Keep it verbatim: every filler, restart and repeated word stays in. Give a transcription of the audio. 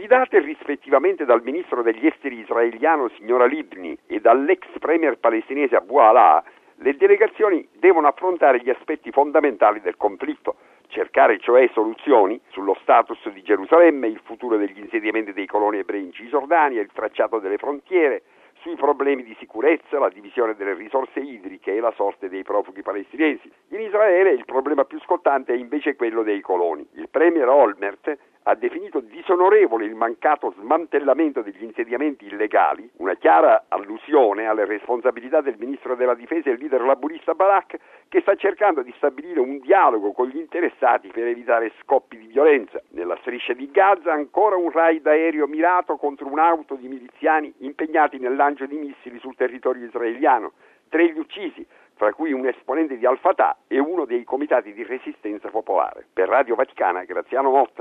Guidate rispettivamente dal ministro degli esteri israeliano signora Libni e dall'ex premier palestinese Abu Ala, le delegazioni devono affrontare gli aspetti fondamentali del conflitto, cercare cioè soluzioni sullo status di Gerusalemme, il futuro degli insediamenti dei coloni ebrei in Cisgiordania, il tracciato delle frontiere, sui problemi di sicurezza, la divisione delle risorse idriche e la sorte dei profughi palestinesi. In Israele il problema più scottante è invece quello dei coloni. Il premier Olmert ha definito disonorevole il mancato smantellamento degli insediamenti illegali, una chiara allusione alle responsabilità del ministro della difesa e il leader laburista Barak, che sta cercando di stabilire un dialogo con gli interessati per evitare scoppi di violenza. Nella striscia di Gaza ancora un raid aereo mirato contro un'auto di miliziani impegnati nel lancio di missili sul territorio israeliano. Tre gli uccisi, fra cui un esponente di Al-Fatah e uno dei comitati di resistenza popolare. Per Radio Vaticana, Graziano Motta.